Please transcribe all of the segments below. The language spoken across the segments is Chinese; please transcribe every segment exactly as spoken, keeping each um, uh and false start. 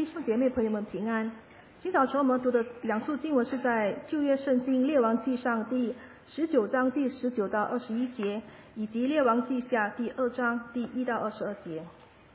弟兄姐妹朋友们平安。今早晨我们读的两处经文是在旧约圣经列王记上第十九章第十九到二十一节，以及列王记下第二章第一到二十二节。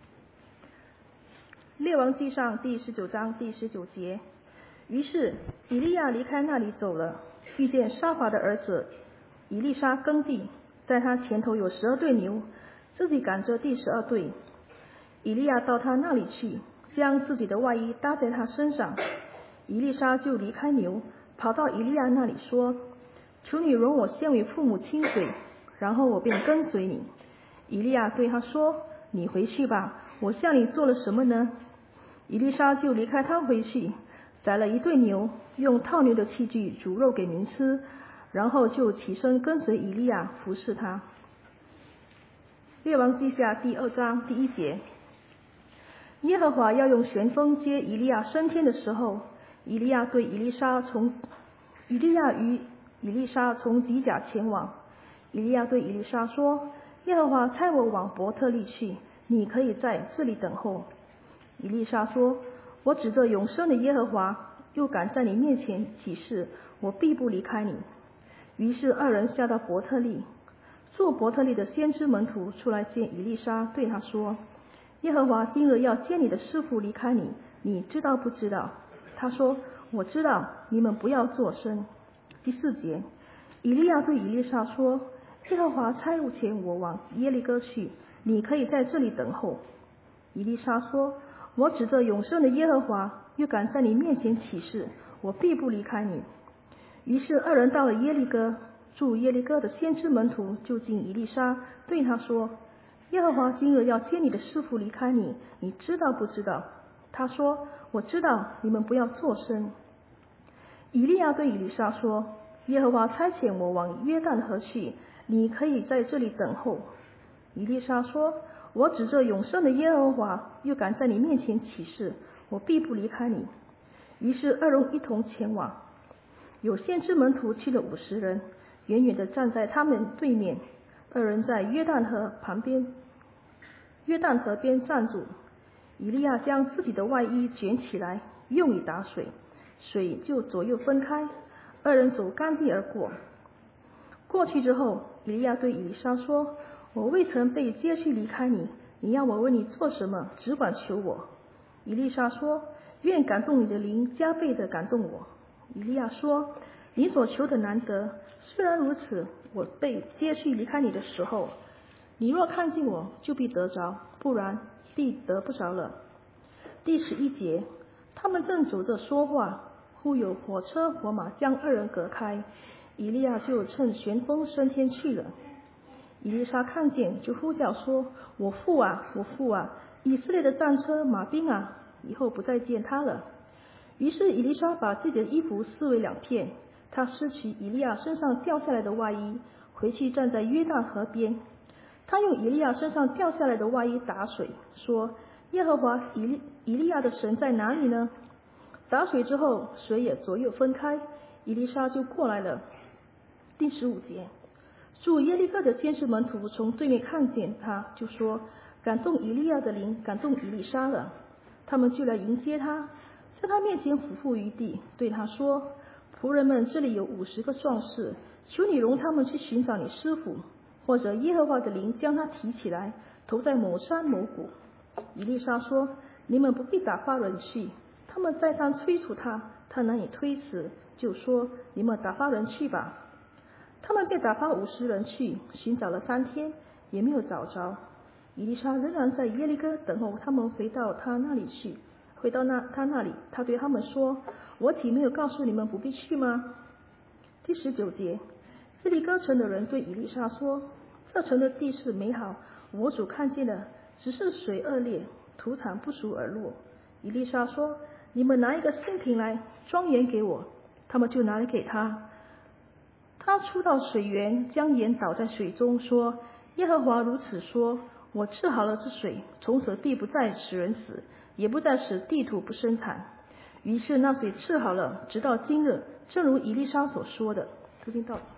列王记上第十九章第十九节，于是以利亚离开那里走了，遇见沙法的儿子以利沙耕地，在他前头有十二对牛，自己赶着第十二对。以利亚到他那里去，将自己的外衣搭在他身上。以利沙就离开牛，跑到以利亚那里说：求你容我先为父母清水，然后我便跟随你。以利亚对他说：你回去吧，我向你做了什么呢？以利沙就离开他回去，宰了一对牛，用套牛的器具煮肉给民吃，然后就起身跟随以利亚服侍他。列王记下第二章第一节，耶和华要用旋风接以利亚升天的时候，以利亚对以利沙从以利亚与以利沙从吉甲前往。以利亚对以利沙说：耶和华差我往伯特利去，你可以在这里等候。以利沙说：我指着永生的耶和华，又敢在你面前起誓，我必不离开你。于是二人下到伯特利。做伯特利的先知门徒出来见以利沙，对他说：耶和华今日要接你的师傅离开你，你知道不知道？他说：我知道，你们不要作声。第四节，以利亚对以利沙说：耶和华差遣我往耶利哥去，你可以在这里等候。以利沙说：我指着永生的耶和华，又敢在你面前起誓，我必不离开你。于是二人到了耶利哥，住耶利哥的先知门徒就近以利沙，对他说：耶和华今日要接你的师傅离开你，你知道不知道？他说：我知道，你们不要作声。以利亚对以利沙说：耶和华差遣我往约旦河去，你可以在这里等候。以利沙说：我指着永生的耶和华，又敢在你面前起誓，我必不离开你。于是二人一同前往。有先知门徒去了五十人，远远地站在他们对面。二人在约旦河旁边，约旦河边站住。以利亚将自己的外衣卷起来，用以打水，水就左右分开，二人走干地而过。过去之后，以利亚对以利沙说：我未曾被接去离开你，你要我为你做什么，只管求我。以利沙说：愿感动你的灵加倍地感动我。以利亚说：你所求的难得，虽然如此，我被接去离开你的时候，你若看见我，就必得着，不然必得不着了。第十一节，他们正走着说话，忽有火车火马将二人隔开，以利亚就趁旋风升天去了。以利沙看见，就呼叫说：我父啊，我父啊，以色列的战车马兵啊，以后不再见他了。于是以利沙把自己的衣服撕为两片，他拾取以利亚身上掉下来的外衣，回去站在约旦河边。他用以利亚身上掉下来的外衣打水，说：耶和华以利以利亚的神在哪里呢？打水之后，水也左右分开，以利沙就过来了。第十五节，住耶利哥的先知门徒从对面看见他，就说：感动以利亚的灵感动以利沙了。他们就来迎接他，在他面前俯伏于地，对他说：仆人们这里有五十个壮士，求你容他们去寻找你师傅，或者耶和华的灵将他提起来，投在某山某谷。以利沙说：你们不必打发人去。他们再三催促他，他难以推辞，就说：你们打发人去吧。他们便打发五十人去，寻找了三天，也没有找着。以利沙仍然在耶利哥等候他们回到他那里去。回到那他那里，他对他们说：我岂没有告诉你们不必去吗？第十九节，耶利哥城的人对以利沙说：这城的地势美好，我主看见了，只是水恶劣，土产不熟而落。以利沙说：你们拿一个新瓶来装盐给我。他们就拿来给他。他出到水源，将盐倒在水中，说：耶和华如此说，我治好了这水，从此必不再使人死，也不再使地土不生产。于是那水治好了，直到今日，正如以利沙所说的。读经到此。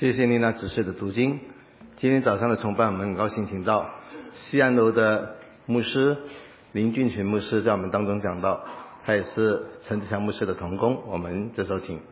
谢谢丽娜指示的读经。今天早上的崇拜，我们很高兴请到西安楼的牧师林俊群牧师在我们当中讲道，他也是陈志强牧师的同工。我们这时候请。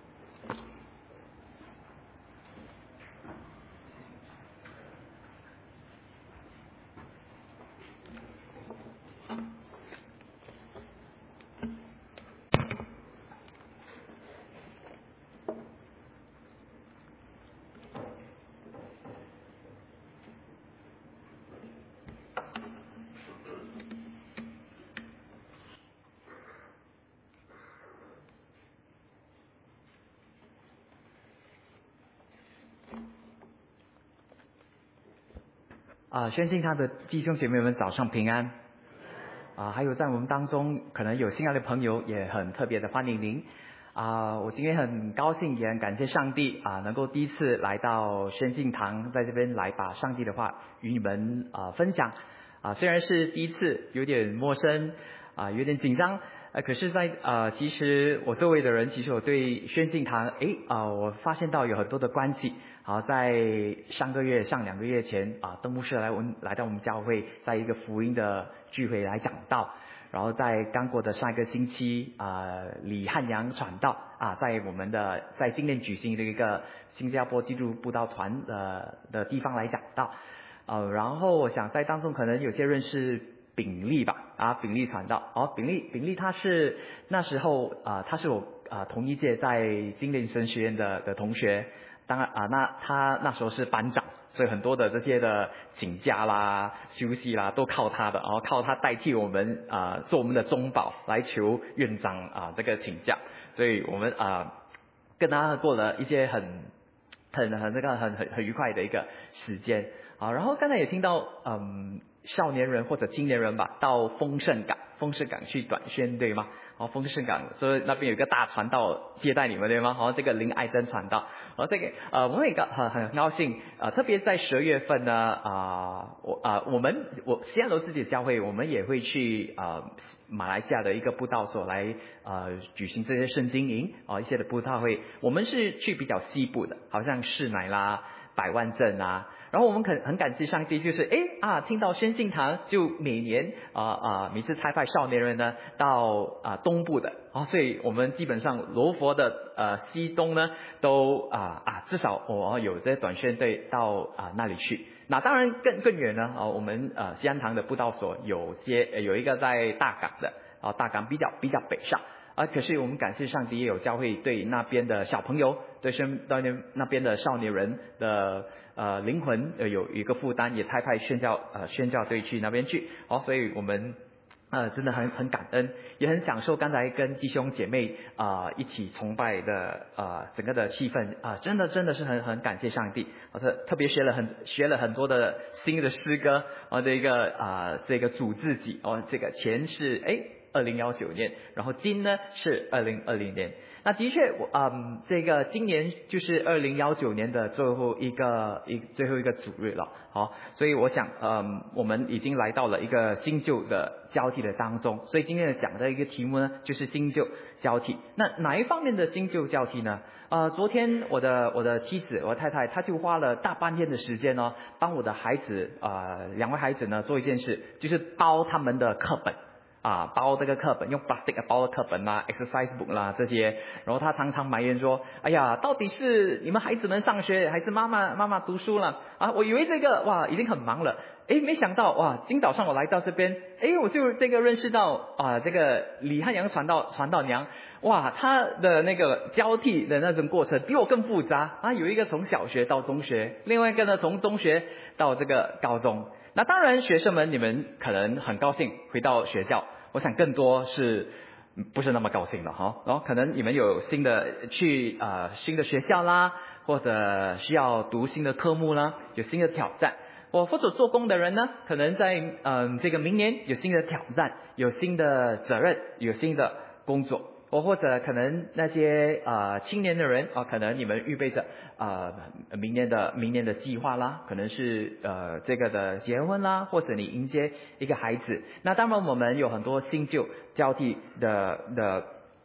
啊，宣信他的弟兄姐妹们早上平安。啊，还有在我们当中可能有新来的朋友，也很特别的欢迎您。啊，我今天很高兴，也很感谢上帝啊，能够第一次来到宣信堂，在这边来把上帝的话与你们啊分享。啊，虽然是第一次，有点陌生，啊，有点紧张。呃，可是在，在呃，其实我周围的人，其实我对宣信堂，诶，啊、呃，我发现到有很多的关系。好，在上个月、上两个月前啊，邓牧师来我们来到我们教会，在一个福音的聚会来讲道。然后在刚过的上一个星期啊、呃，李汉阳传道啊，在我们的在今年举行的一个新加坡基督布道团的的地方来讲道。呃，然后我想在当中可能有些认识秉利吧，啊，秉利传道，哦，秉利，秉利他是那时候啊、呃，他是我啊、呃、同一届在精灵神学院的的同学。当然啊，那他那时候是班长，所以很多的这些的请假啦、休息啦，都靠他的，然后靠他代替我们啊、呃、做我们的中保来求院长啊、呃、这个请假，所以我们啊、呃、跟他过了一些很很很这个很很很愉快的一个时间啊。然后刚才也听到嗯少年人或者青年人吧，到丰盛港，丰盛港去短宣对吗？哦，丰盛港，所以那边有一个大传道接待你们对吗？好、哦，这个林爱珍传道，哦，这个呃，我很高很很高兴，呃，特别在十二月份呢，啊、呃，我啊、呃，我们我西安楼自己的教会，我们也会去啊、呃、马来西亚的一个布道所来呃举行这些圣经营啊、呃、一些的布道会，我们是去比较西部的，好像士乃啦、百万镇啊。然后我们很很感谢上帝，就是诶啊，听到宣信堂就每年啊啊每次差派少年人呢到啊东部的啊，所以我们基本上罗佛的呃西东呢都啊啊至少我有这些短宣队到啊那里去。那当然更更远呢啊，我们呃西安堂的布道所有些有一个在大港的啊，大港比较比较北上。啊，可是我们感谢上帝，也有教会对那边的小朋友，对身那边那边的少年人的呃灵魂呃有一个负担，也差派宣教呃宣教队去那边去。哦，所以我们呃真的很很感恩，也很享受刚才跟弟兄姐妹啊、呃、一起崇拜的呃整个的气氛啊、呃，真的真的是很很感谢上帝。我、呃、特别学了很学了很多的新的诗歌，啊、呃、这个啊、呃、这个主自己哦，这个前是哎。二零一九年，然后今呢是二零二零年。那的确，我嗯，这个今年就是二零一九年的最后一个一最后一个主日了，好，所以我想，嗯，我们已经来到了一个新旧的交替的当中。所以今天讲的一个题目呢，就是新旧交替。那哪一方面的新旧交替呢？呃，昨天我的我的妻子，我的太太，她就花了大半天的时间呢，帮我的孩子，呃，两位孩子呢做一件事，就是包他们的课本。啊，包这个课本，用 plastic 包的课本啦 ，exercise book 啦这些，然后他常常埋怨说：“哎呀，到底是你们孩子们上学，还是妈妈妈妈读书了？啊，我以为这个哇已经很忙了，诶，没想到哇，今早上我来到这边，诶，我就这个认识到啊，这个李汉阳传道传道娘，哇，他的那个交替的那种过程比我更复杂啊，有一个从小学到中学，另外一个呢从中学到这个高中。那当然，学生们你们可能很高兴回到学校。”我想更多是不是那么高兴了哈，然后可能你们有新的去呃新的学校啦，或者需要读新的科目啦，有新的挑战。我或者做工的人呢，可能在嗯、呃、这个明年有新的挑战，有新的责任，有新的工作。我或者可能那些呃青年的人啊、呃，可能你们预备着呃明年的明年的计划啦，可能是呃这个的结婚啦，或者你迎接一个孩子。那当然我们有很多新旧交替的的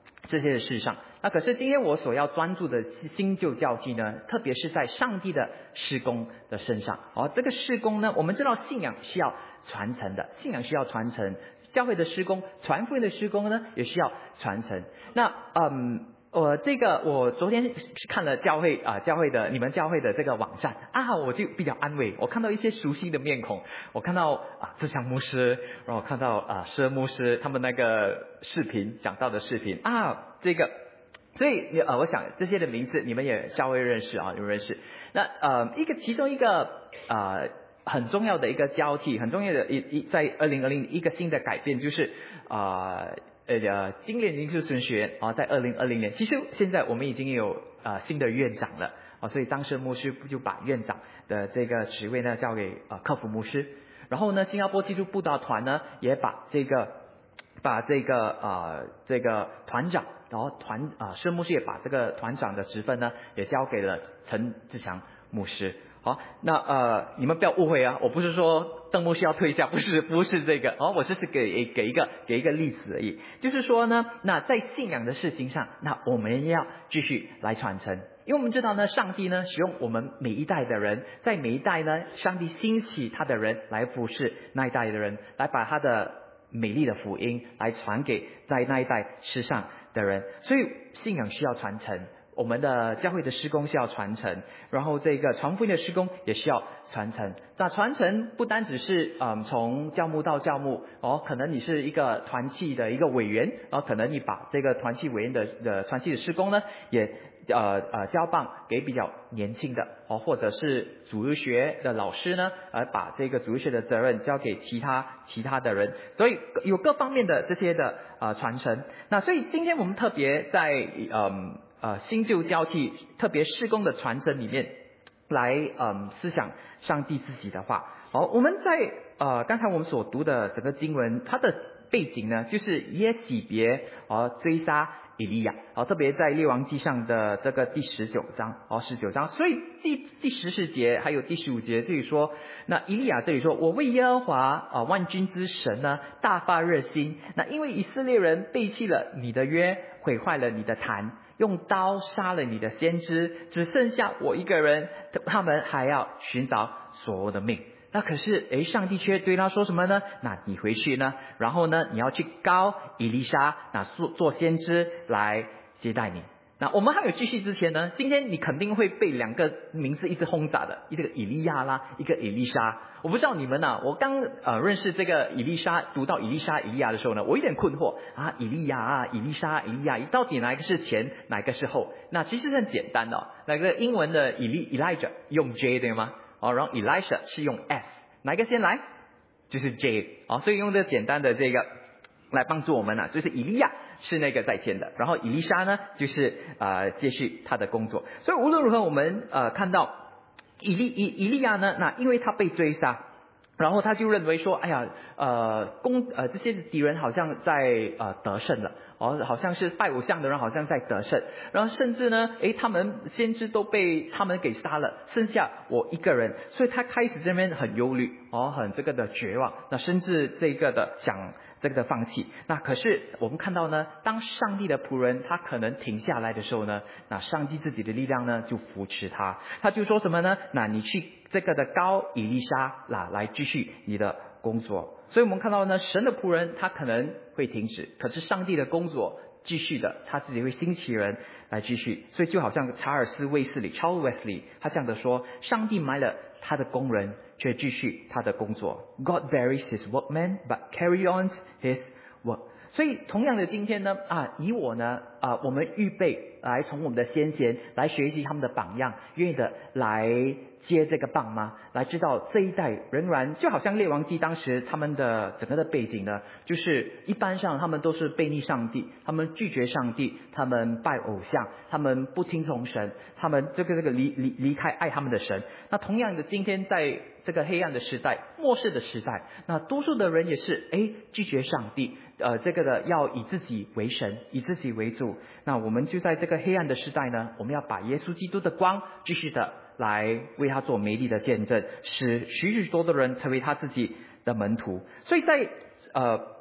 这些的事上。那可是今天我所要专注的新旧交替呢，特别是在上帝的事工的身上。哦，这个事工呢，我们知道信仰是要传承的，信仰需要传承，教会的事工、传福音的事工呢，也需要传承。那嗯。我这个我昨天是看了教会啊、呃、教会的你们教会的这个网站啊，我就比较安慰，我看到一些熟悉的面孔，我看到啊志强牧师，然后看到啊佘牧师他们那个视频讲到的视频啊，这个所以呃我想这些的名字你们也稍微认识啊，有认识。那呃一个其中一个呃很重要的一个交替，很重要的一一在二零二零一个新的改变就是啊。呃呃，今年灵修神学院啊，在二零二零年，其实现在我们已经有呃新的院长了啊，所以当时牧师就把院长的这个职位呢交给呃克服牧师，然后呢，新加坡基督布道团呢也把这个把这个呃这个团长，然后团啊佘牧师也把这个团长的职分呢也交给了陈志强牧师。好，那呃，你们不要误会啊，我不是说邓牧师要退下，不是不是这个，哦，我只是给给一个给一个例子而已。就是说呢，那在信仰的事情上，那我们要继续来传承，因为我们知道呢，上帝呢使用我们每一代的人，在每一代呢，上帝兴起他的人来服侍那一代的人，来把他的美丽的福音来传给在那一代世上的人，所以信仰需要传承。我们的教会的事工需要传承，然后这个传福音的事工也需要传承。那传承不单只是嗯从教牧到教牧哦，可能你是一个团契的一个委员，然后可能你把这个团契委员的的团契的事工呢，也呃呃交棒给比较年轻的哦，或者是主日学的老师呢，而把这个主日学的责任交给其他其他的人，所以有各方面的这些的呃传承。那所以今天我们特别在嗯。呃，新旧交替，特别事工的传承里面，来嗯思想上帝自己的话。好，我们在呃刚才我们所读的整个经文，它的背景呢，就是耶洗别哦追杀以利亚，哦特别在列王记上的这个第十九章哦十九章，所以第第十四节还有第十五节这里说，那以利亚这里说，我为耶和华啊万军之神呢大发热心，那因为以色列人背弃了你的约，毁坏了你的坛。用刀杀了你的先知，只剩下我一个人，他们还要寻找所有的命。那可是，诶，上帝却对他说什么呢？那你回去呢，然后呢，你要去膏以利沙，那做做先知来接待你。那我们还有继续之前呢，今天你肯定会被两个名字一直轰炸的，一个以利亚啦，一个以利沙。我不知道你们啊，我刚呃认识这个以利沙，读到以利沙、以利亚的时候呢，我有点困惑啊，以利亚啊，以利沙、以利亚，到底哪一个是前，哪一个是后？那其实很简单的、哦，那个英文的以利 Elijah 用 J 对吗？哦，然后 Elisha 是用 S， 哪一个先来？就是 J 哦，所以用这简单的这个来帮助我们呢、啊，就是以利亚是那个在前的，然后以利沙呢就是呃接续他的工作。所以无论如何，我们呃看到。以利以以利亚呢，那因为他被追杀，然后他就认为说，哎呀，呃，攻呃这些敌人好像在呃得胜了，哦，好像是拜偶像的人好像在得胜，然后甚至呢，诶，他们先知都被他们给杀了，剩下我一个人，所以他开始这边很忧虑，哦，很这个的绝望，那甚至这个的想。这个的放弃，那可是我们看到呢，当上帝的仆人他可能停下来的时候呢，那上帝自己的力量呢就扶持他，他就说什么呢？那你去这个的膏以利沙啦，来继续你的工作。所以我们看到呢，神的仆人他可能会停止，可是上帝的工作继续的，他自己会兴起人来继续。所以就好像查尔斯卫斯理 Charles Wesley 他这样的说，上帝埋了他的工人，却继续他的工作。God buries his workmen, but carry on his work. 所以同样的今天呢，啊，以我呢，啊，我们预备来从我们的先贤来学习他们的榜样，愿意的来接这个棒吗？来知道这一代仍然就好像列王记当时他们的整个的背景呢，就是一般上他们都是背逆上帝，他们拒绝上帝，他们拜偶像，他们不听从神，他们这个这个离离离开爱他们的神。那同样的今天在这个黑暗的时代，末世的时代，那多数的人也是诶拒绝上帝，呃这个的要以自己为神，以自己为主。那我们就在这个黑暗的时代呢，我们要把耶稣基督的光继续的来为他做美丽的见证，使许许多多的人成为他自己的门徒。所以在呃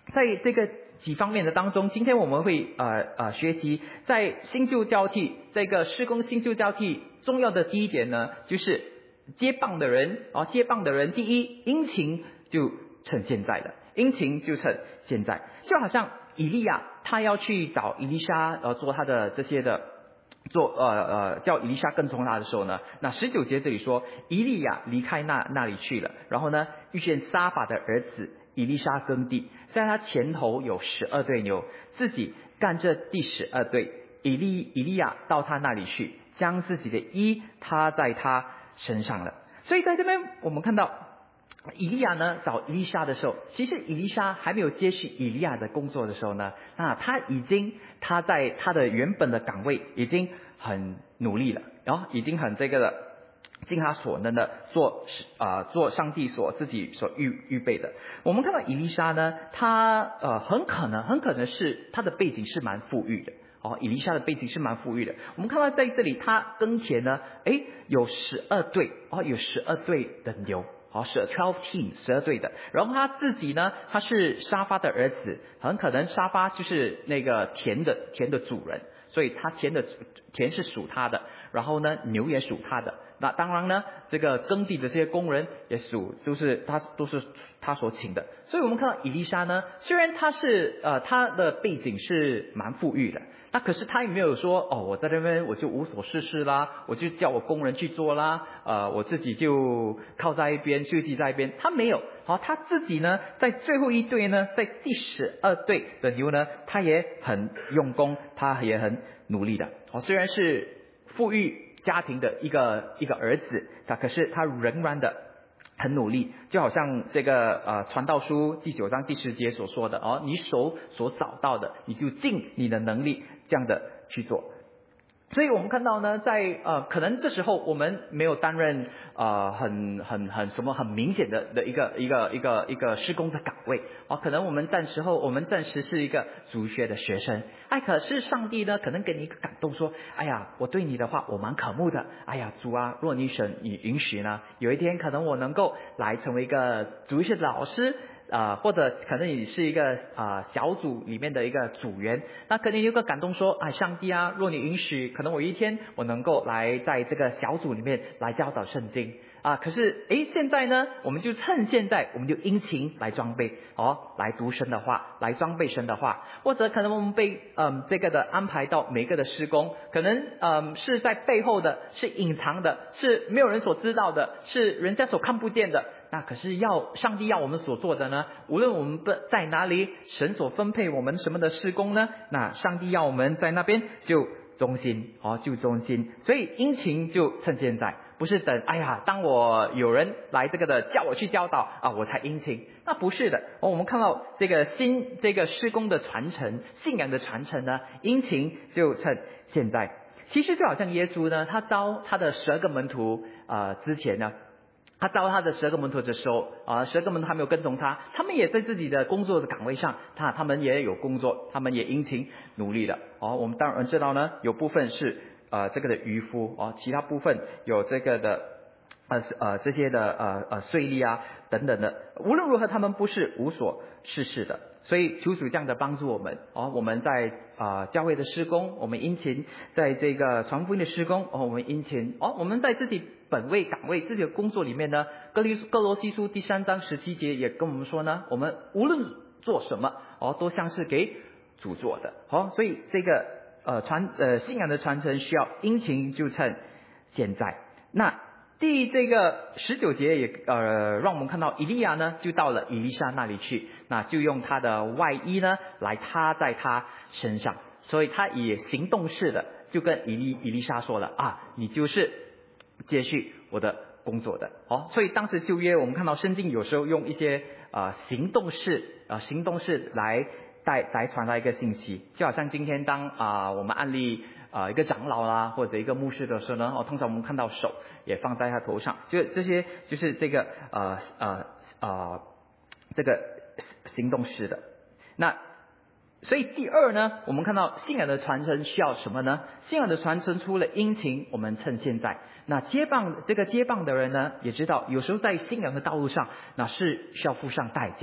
在这个几方面的当中，今天我们会呃呃学习在新旧交替这个施工新旧交替重要的第一点呢，就是接棒的人啊，接棒的人第一殷勤就趁现在的，殷勤就趁现在，就好像以利亚他要去找以利沙呃做他的这些的做呃呃叫以利沙跟从他的时候呢，那十九节这里说以利亚离开那那里去了，然后呢遇见撒法的儿子以利沙耕地，在他前头有十二对牛，自己干这第十二对。以利以利亚到他那里去，将自己的衣他在他身上了。所以在这边我们看到以利亚呢找以利沙的时候，其实以利沙还没有接续以利亚的工作的时候呢，那他已经他在他的原本的岗位已经很努力了，然后已经很这个的尽他所能的做啊、呃、做上帝所自己所预预备的。我们看到以利沙呢，他呃很可能很可能是他的背景是蛮富裕的哦，以利沙的背景是蛮富裕的。我们看到在这里他耕田呢，诶有十二对哦，有十二对的牛。好，是 twelve team 十二对的，然后他自己呢，他是沙发的儿子，很可能沙发就是那个田的田的主人，所以他田的田是属他的，然后呢牛也属他的，那当然呢这个耕地的这些工人也属，就是他都是他所请的。所以我们看到以利沙呢，虽然他是呃他的背景是蛮富裕的，那可是他也没有说哦，我在这边我就无所事事啦，我就叫我工人去做啦，呃，我自己就靠在一边休息在一边，他没有。好，他自己呢，在最后一队呢，在第十二队的牛呢，他也很用功，他也很努力的。好，虽然是富裕家庭的一个一个儿子，他可是他仍然的很努力，就好像这个呃传道书第九章第十节所说的哦，你手所找到的，你就尽你的能力这样的去做。所以我们看到呢，在呃可能这时候我们没有担任呃很很很什么很明显的的一个一个一个一个施工的岗位啊、哦，可能我们暂时候我们暂时是一个主学的学生，哎，可是上帝呢可能给你一个感动说，哎呀，我对你的话我蛮渴慕的，哎呀主啊，若你神你允许呢，有一天可能我能够来成为一个主学的老师。啊、呃，或者可能你是一个啊、呃、小组里面的一个组员，那可能有个感动说啊，上帝啊，若你允许，可能我一天我能够来在这个小组里面来教导圣经啊。可是诶，现在呢，我们就趁现在，我们就殷勤来装备哦，来读神的话，来装备神的话，或者可能我们被嗯这个的安排到每个的施工，可能嗯是在背后的，是隐藏的，是没有人所知道的，是人家所看不见的。那可是要上帝要我们所做的呢，无论我们在哪里，神所分配我们什么的施工呢，那上帝要我们在那边就忠心哦，就忠心。所以殷勤就趁现在，不是等哎呀当我有人来这个的叫我去教导啊我才殷勤，那不是的哦。我们看到这个新这个施工的传承，信仰的传承呢，殷勤就趁现在。其实就好像耶稣呢，他招他的十二个门徒啊、呃、之前呢，他招他的十二个门徒的时候啊，十二个门徒还没有跟从他，他们也在自己的工作的岗位上，他他们也有工作，他们也殷勤努力的哦。我们当然知道呢，有部分是呃这个的渔夫哦，其他部分有这个的呃呃这些的呃呃税吏啊等等的。无论如何，他们不是无所事事的。所以求主这样的帮助我们哦，我们在啊、呃、教会的施工，我们殷勤在这个传福音的施工哦，我们殷勤哦，我们在自己本位岗位自己的工作里面呢，哥林哥罗西书第三章十七节也跟我们说呢，我们无论做什么哦，都像是给主做的哦，所以这个呃传呃信仰的传承需要殷勤就趁现在。那第这个十九节也呃让我们看到以利亚呢就到了以利沙那里去，那就用他的外衣呢来搭在他身上，所以他也行动式的就跟以利以利沙说了啊，你就是接续我的工作的哦。所以当时旧约我们看到圣经有时候用一些啊、呃、行动式啊、呃、行动式来带来传达一个信息，就好像今天当啊、呃、我们案例啊、呃、一个长老啦或者一个牧师的时候呢，哦通常我们看到手也放在他头上，就这些就是这个呃呃呃这个行动式的。那所以第二呢，我们看到信仰的传承需要什么呢？信仰的传承除了殷勤，我们趁现在。那接棒这个接棒的人呢，也知道有时候在信仰的道路上，那是需要付上代价。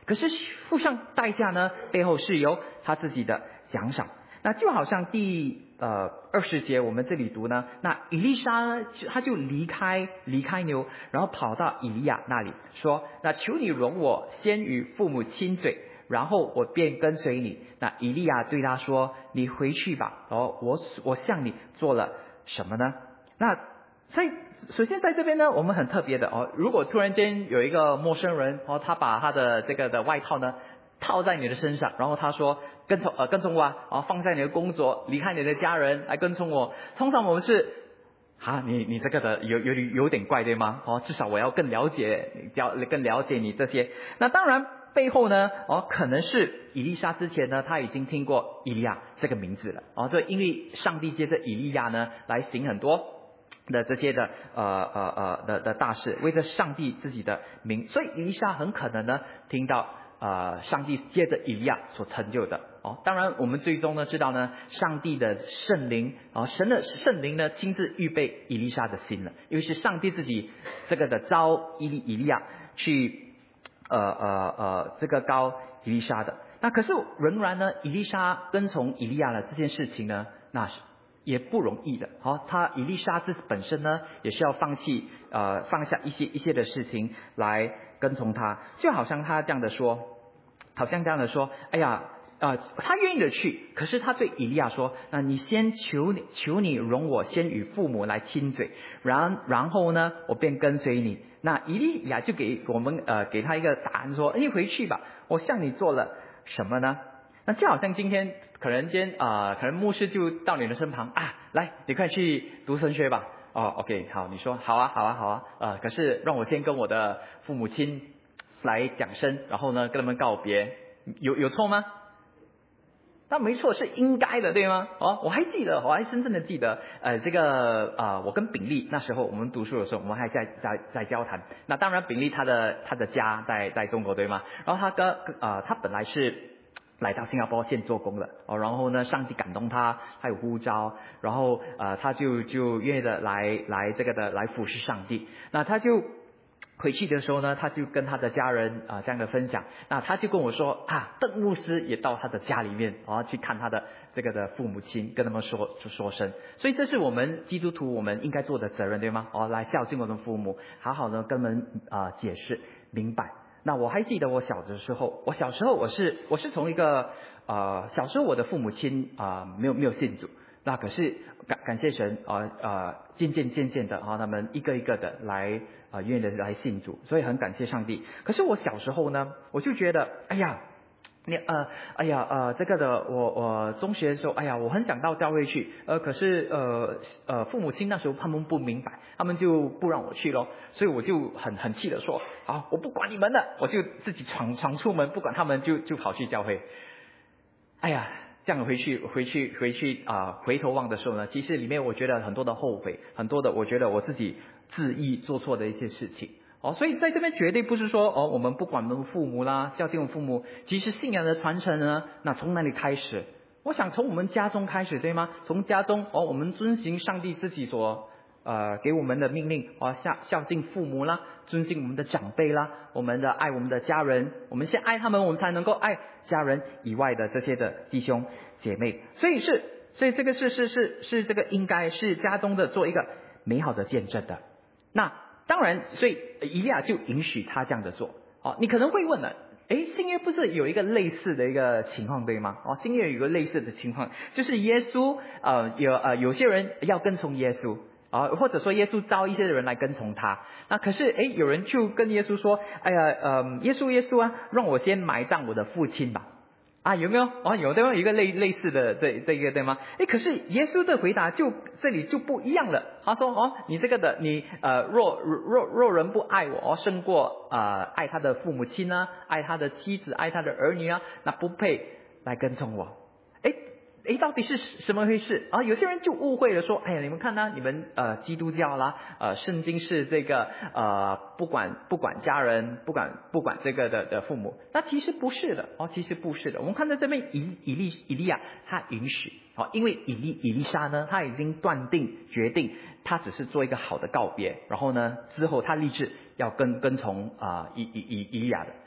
可是付上代价呢，背后是有他自己的奖赏。那就好像第呃二十节我们这里读呢，那以利沙呢，他就离开离开牛，然后跑到以利亚那里说，那求你容我先与父母亲嘴，然后我便跟随你。那以利亚对他说，你回去吧，哦，我我向你做了什么呢？那在首先在这边呢，我们很特别的哦，如果突然间有一个陌生人哦，他把他的这个的外套呢套在你的身上，然后他说跟从呃跟从我啊，哦，放下你的工作，离开你的家人来跟从我。通常我们是啊，你你这个的有有有点怪对吗？哦，至少我要更了解了更了解你这些。那当然背后呢，哦，可能是以利沙之前呢，他已经听过以利亚这个名字了。哦，这因为上帝借着以利亚呢来行很多的这些的呃呃呃的的大事，为着上帝自己的名，所以以利沙很可能呢听到呃上帝借着以利亚所成就的。哦，当然我们最终呢知道呢，上帝的圣灵啊、哦，神的圣灵呢亲自预备以利沙的心了，因为是上帝自己这个的招以利以利亚去呃呃呃这个高以利沙的。那可是仍然呢，以利沙跟从以利亚的这件事情呢，那是也不容易的。好、哦，他以利沙自本身呢也是要放弃呃放下一些一些的事情来跟从他，就好像他这样的说，好像这样的说，哎呀。呃，他愿意的去，可是他对以利亚说，那你先求你求你容我先与父母来亲嘴，然然后呢，我便跟随你。那以利亚就给我们呃给他一个答案说，你回去吧，我向你做了什么呢？那就好像今天可能今天啊、呃，可能牧师就到你的身旁啊，来，你快去读神学吧。哦 ，OK， 好，你说好啊，好啊，好啊，呃，可是让我先跟我的父母亲来讲声，然后呢跟他们告别，有有错吗？那没错，是应该的，对吗？哦，我还记得，我还深深的记得，呃，这个啊、呃，我跟炳丽那时候我们读书的时候，我们还在在在交谈。那当然，炳丽她的她的家在在中国，对吗？然后她跟啊，她、呃、本来是来到新加坡先做工的哦，然后呢，上帝感动她，她有呼召，然后呃，她就就愿意的来来这个的来服侍上帝。那她就回去的时候呢，他就跟他的家人啊、呃、这样的分享，那他就跟我说啊，邓牧师也到他的家里面啊去看他的这个的父母亲，跟他们说说声，所以这是我们基督徒我们应该做的责任，对吗？哦，来孝敬我们父母，好好的跟他们啊、呃、解释明白。那我还记得我小的时候，我小时候我是我是从一个呃小时候我的父母亲啊、呃、没有没有信主。那可是感感谢神啊啊、呃呃，渐渐渐渐的啊，他们一个一个的来啊，愿意的来信主，所以很感谢上帝。可是我小时候呢，我就觉得，哎呀，你呃，哎呀呃，这个的，我我中学的时候，哎呀，我很想到教会去，呃，可是呃呃，父母亲那时候他们不明白，他们就不让我去咯，所以我就很很气的说，啊，我不管你们的，我就自己闯闯出门，不管他们就就跑去教会。哎呀。这样回去回去回去啊、呃，回头望的时候呢，其实里面我觉得很多的后悔，很多的我觉得我自己自意做错的一些事情哦，所以在这边绝对不是说哦，我们不管我们父母啦，孝敬我们父母，其实信仰的传承呢，那从哪里开始？我想从我们家中开始，对吗？从家中哦，我们遵行上帝自己所呃给我们的命令哦，孝孝敬父母啦，尊敬我们的长辈啦，我们的爱我们的家人，我们先爱他们，我们才能够爱家人以外的这些的弟兄姐妹。所以是，所以这个是是是是这个应该是家中的做一个美好的见证的。那当然，所以以利亚就允许他这样的做。哦，你可能会问了。诶，新约不是有一个类似的一个情况对吗？哦，新约有一个类似的情况，就是耶稣呃有呃有些人要跟从耶稣啊、呃，或者说耶稣招一些人来跟从他。那可是诶，有人就跟耶稣说，哎呀，呃，耶稣耶稣啊，让我先埋葬我的父亲吧。啊，有没有？哦，有对吗？有一个类类似的这这个对吗？诶，可是耶稣的回答就这里就不一样了。他说哦，你这个的你呃若若若人不爱我，哦，胜过呃爱他的父母亲啊，爱他的妻子，爱他的儿女啊，那不配来跟从我。诶诶，到底是什么回事啊？有些人就误会了，说，哎呀，你们看呢、啊，你们呃基督教啦，呃圣经是这个呃不管不管家人，不管不管这个的的父母，那其实不是的哦，其实不是的。我们看到这边以以利以利亚他允许哦，因为以利以利沙呢，他已经断定决定，他只是做一个好的告别，然后呢之后他立志要跟跟从啊、呃、以以以以利亚的。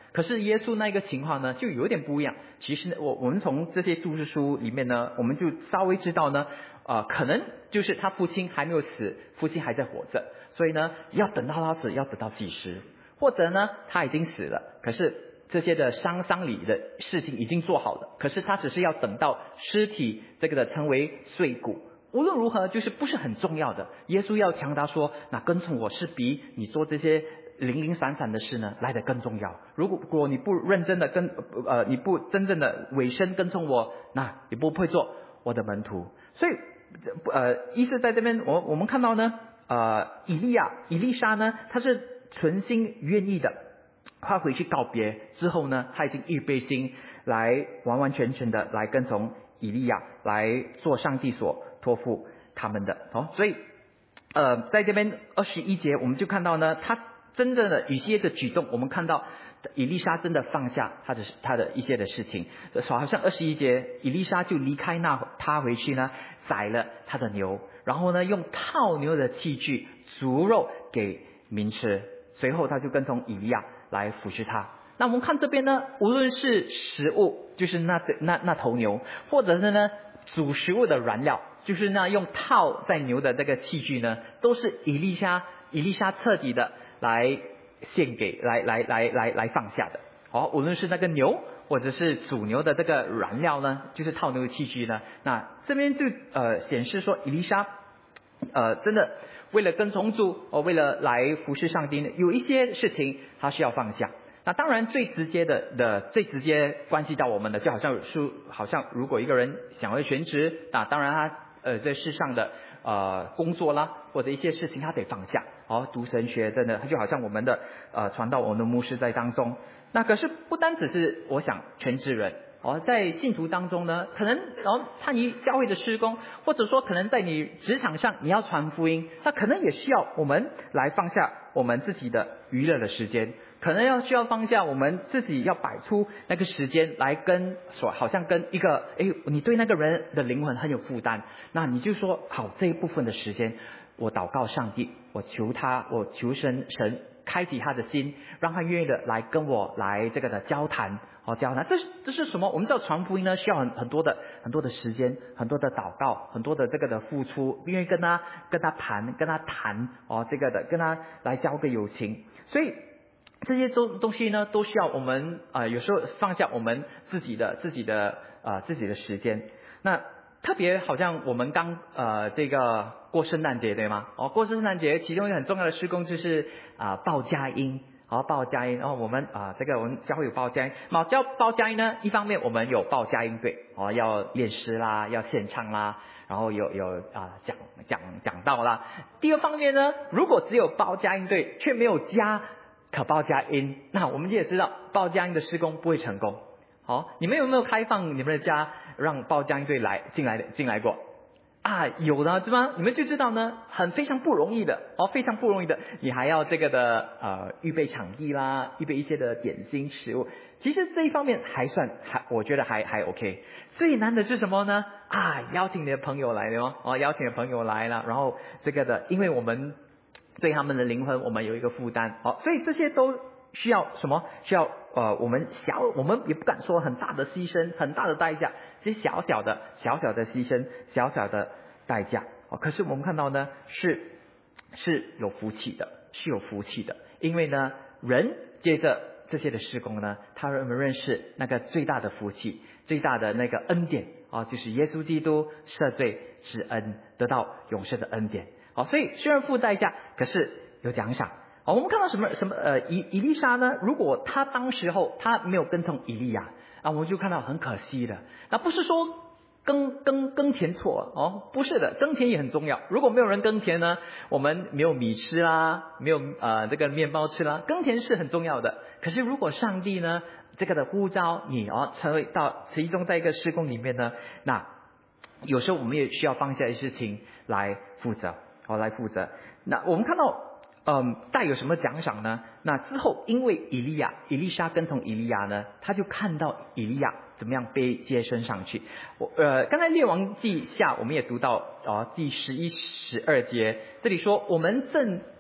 可是耶稣那个情况呢，就有点不一样。其实呢，我我们从这些注释书里面呢，我们就稍微知道呢，呃，可能就是他父亲还没有死，父亲还在活着，所以呢，要等到他死，要等到几时？或者呢，他已经死了，可是这些的丧丧礼的事情已经做好了，可是他只是要等到尸体这个的成为碎骨。无论如何，就是不是很重要的。耶稣要强调说，那跟从我是比你做这些零零散散的事呢来得更重要。如果如果你不认真的跟呃你不真正的委身跟从我，那你不会做我的门徒。所以呃，意思在这边，我我们看到呢，呃，以利亚、以利沙呢，他是存心愿意的，他回去告别之后呢，他已经预备心来完完全全的来跟从以利亚，来做上帝所托付他们的。哦，所以呃，在这边二十一节，我们就看到呢，他真正的一些的举动，我们看到以利沙真的放下他的他的一些的事情，好像二十一节，以利沙就离开那他回去呢，宰了他的牛，然后呢用套牛的器具煮肉给民吃，随后他就跟从以利亚来服侍他。那我们看这边呢，无论是食物，就是那那那头牛，或者是呢煮食物的燃料，就是那用套在牛的这个器具呢，都是以利沙以利沙彻底的来献给来来来来来放下的。好，无论是那个牛或者是煮牛的这个燃料呢，就是套牛的器具呢，那这边就呃显示说以利沙呃真的为了跟从主，哦，为了来服侍上帝呢，有一些事情他需要放下。那当然最直接的的最直接关系到我们的，就好像是好像如果一个人想要全职，那当然他呃在世上的呃工作啦，或者一些事情他得放下。哦，读神学真的，他就好像我们的呃传道，我们的牧师在当中。那可是不单只是我想全职人。哦，在信徒当中呢，可能然后参与教会的施工，或者说可能在你职场上你要传福音，那可能也需要我们来放下我们自己的娱乐的时间，可能要需要放下我们自己要摆出那个时间来跟说，好像跟一个诶，你对那个人的灵魂很有负担，那你就说好，这一部分的时间我祷告上帝，我求他，我求神神开启他的心，让他愿意的来跟我来这个的交谈。哦，交谈，这是这是什么？我们知道传福音呢，需要很很多的很多的时间，很多的祷告，很多的这个的付出，愿意跟他跟他谈，跟他谈哦，这个的跟他来交个友情。所以这些东东西呢，都需要我们啊、呃，有时候放下我们自己的自己的啊、呃、自己的时间。那特别好像我们刚呃这个过圣诞节对吗？哦，过圣诞节其中一个很重要的事工就是啊、呃、报佳音。好，报佳音，然后我们啊，这个我们教会有报佳音。好，教报佳音呢，一方面我们有报佳音队，哦，要练诗啦，要献唱啦，然后有有啊讲讲讲道啦。第二方面呢，如果只有报佳音队，却没有加可报佳音，那我们也知道报佳音的施工不会成功。好，你们有没有开放你们的家让报佳音队来进来进来过？啊，有的是吗？你们就知道呢，很非常不容易的哦，非常不容易的。你还要这个的呃预备场地啦，预备一些的点心食物。其实这一方面还算还，我觉得还还 OK。最难的是什么呢？啊，邀请你的朋友来了哦，邀请你的朋友来了，然后这个的，因为我们对他们的灵魂，我们有一个负担哦，所以这些都需要什么？需要呃，我们小，我们也不敢说很大的牺牲，很大的代价。这些小小的、小小的牺牲、小小的代价哦，可是我们看到呢，是是有福气的，是有福气的，因为呢，人接着这些的事工呢，他们认识那个最大的福气、最大的那个恩典啊、哦，就是耶稣基督赦罪之恩，得到永生的恩典。好、哦，所以虽然付代价，可是有奖赏。好、哦，我们看到什么什么呃，以以利沙呢？如果他当时候他没有跟从以利亚。啊，我们就看到很可惜的。那不是说耕耕耕田错哦，不是的，耕田也很重要。如果没有人耕田呢，我们没有米吃啦，没有呃这个面包吃啦，耕田是很重要的。可是如果上帝呢这个的呼召你哦，成为到其中在一个事工里面呢，那有时候我们也需要放下一些事情来负责，哦来负责。那我们看到。嗯，带有什么奖赏呢？那之后，因为以利亚、以利沙跟从以利亚呢，他就看到以利亚怎么样被接升上去。我呃，刚才列王记下我们也读到啊、呃，第十一、十二节，这里说我们正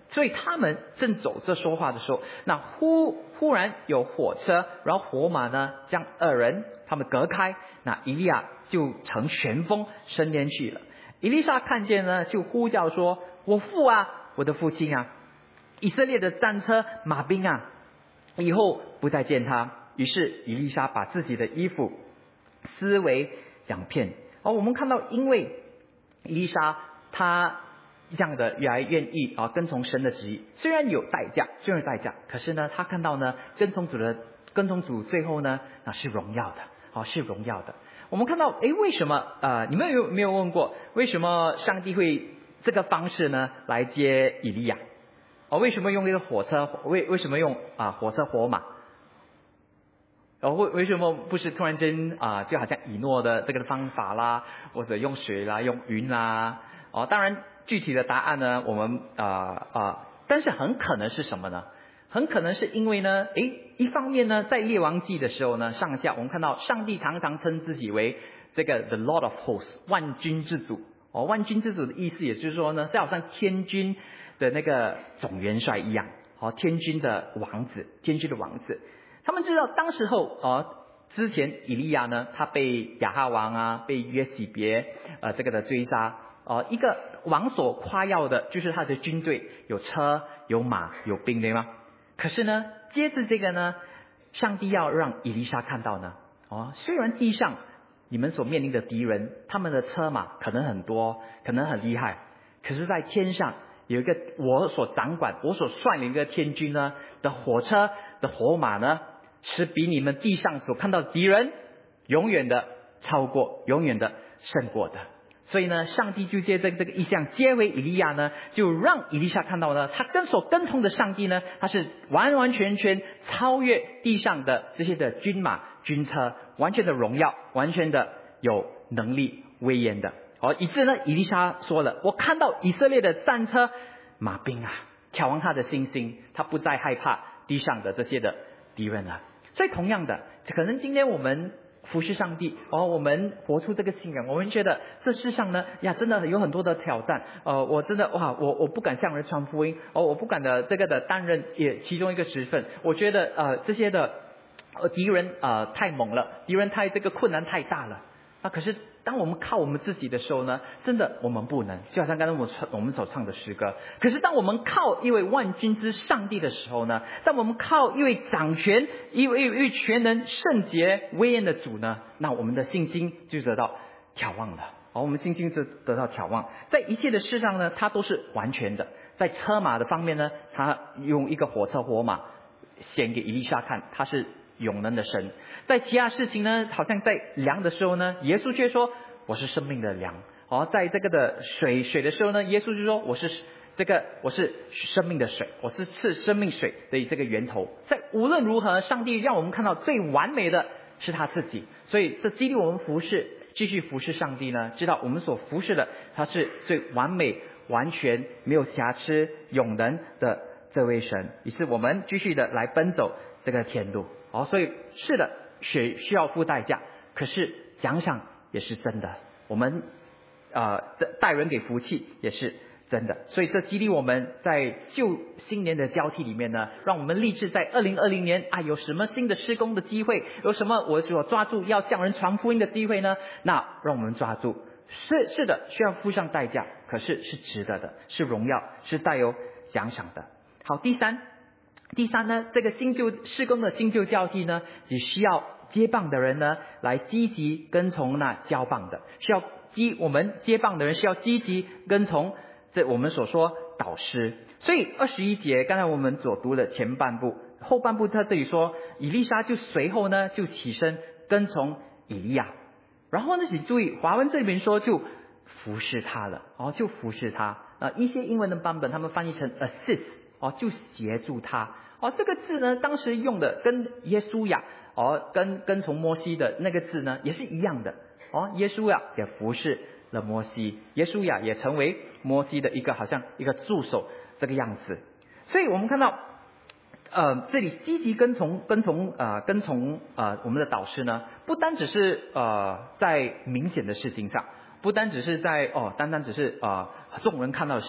所以他们正走着说话的时候，那忽忽然有火车，然后火马呢将二人他们隔开，那以利亚就乘旋风升天去了。以利沙看见呢，就呼叫说：我父啊，我的父亲啊，以色列的战车马兵啊，以后不再见他。于是以利沙把自己的衣服撕为两片。而我们看到，因为以利沙他这样的越来愿意啊跟从神的旨意，虽然有代价，虽然有代价，可是呢，他看到呢跟从主的跟从主最后呢，那是荣耀的，啊是荣耀的。我们看到，诶，为什么呃，你们有没有问过，为什么上帝会这个方式呢来接以利亚？哦，为什么用这个火车？为为什么用啊火车火马？然后为为什么不是突然间啊，就好像以诺的这个方法啦，或者用水啦，用云啦？哦，当然具体的答案呢，我们啊啊、呃呃，但是很可能是什么呢？很可能是因为呢，诶，一方面呢，在列王记的时候呢，上下我们看到上帝常常称自己为这个 The Lord of Hosts 万军之主。哦，万军之主的意思也就是说呢，是好像天军的那个总元帅一样，哦，天军的王子，天军的王子。他们知道当时候哦，之前以利亚呢，他被亚哈王啊，被约洗别呃这个的追杀。哦，一个王所夸耀的就是他的军队有车有马有兵，对吗？可是呢，接着这个呢，上帝要让以利沙看到呢，哦，虽然地上你们所面临的敌人，他们的车马可能很多，可能很厉害，可是在天上有一个我所掌管、我所率领一个天军呢的火车的火马呢，是比你们地上所看到的敌人永远的超过、永远的胜过的。所以呢，上帝就借这个这个意象接回以利亚呢，就让以利沙看到呢，他跟所跟从的上帝呢，他是完完全全超越地上的这些的军马军车，完全的荣耀，完全的有能力威严的。哦，以致呢，以利沙说了：我看到以色列的战车马兵啊，眺望他的星星，他不再害怕地上的这些的敌人了。所以同样的，可能今天我们服侍上帝，哦，我们活出这个信仰，我们觉得这世上呢，呀，真的有很多的挑战，呃，我真的哇，我我不敢向人传福音，哦，我不敢的这个的担任也其中一个职分，我觉得呃这些的呃敌人呃太猛了，敌人太这个困难太大了。那可是当我们靠我们自己的时候呢，真的我们不能，就好像刚才我们我们所唱的诗歌。可是当我们靠一位万军之上帝的时候呢，当我们靠一位掌权、一位一位全能、圣洁、威严的主呢，那我们的信心就得到眺望了。而我们信心就得到眺望，在一切的事上呢，它都是完全的。在车马的方面呢，他用一个火车火马显给以利沙看，他是永能的神。在其他事情呢，好像在粮的时候呢，耶稣却说我是生命的粮。哦，在这个的水水的时候呢，耶稣就说我是这个我是生命的水，我是赐生命水的这个源头。在无论如何，上帝让我们看到最完美的是他自己，所以这激励我们服侍，继续服侍上帝呢，知道我们所服侍的他是最完美、完全没有瑕疵、永能的这位神，于是我们继续的来奔走这个天路。哦，所以是的，需需要付代价，可是奖赏也是真的。我们呃带人给福气也是真的，所以这激励我们在旧新年的交替里面呢，让我们立志在二零二零年啊，有什么新的施工的机会，有什么我所抓住要向人传福音的机会呢？那让我们抓住。是是的，需要付上代价，可是是值得的，是荣耀，是带有奖赏的。好，第三。第三呢，这个新旧事工的新旧交替呢，只需要接棒的人呢来积极跟从那交棒的，需要积我们接棒的人需要积极跟从这我们所说导师。所以二十一节刚才我们所读的前半部，后半部他这里说以利沙就随后呢就起身跟从以利亚，然后呢请注意华文这边说就服侍他了，哦就服侍他，呃一些英文的版本他们翻译成 assist。哦，就协助他。哦，这个字呢，当时用的跟耶稣亚，哦，跟跟从摩西的那个字呢，也是一样的。哦，耶稣亚也服侍了摩西，耶稣亚也成为摩西的一个好像一个助手这个样子。所以我们看到，呃，这里积极跟从跟从呃跟从呃我们的导师呢，不单只是呃在明显的事情上，不单只是在哦单单只是呃众人看到的事情。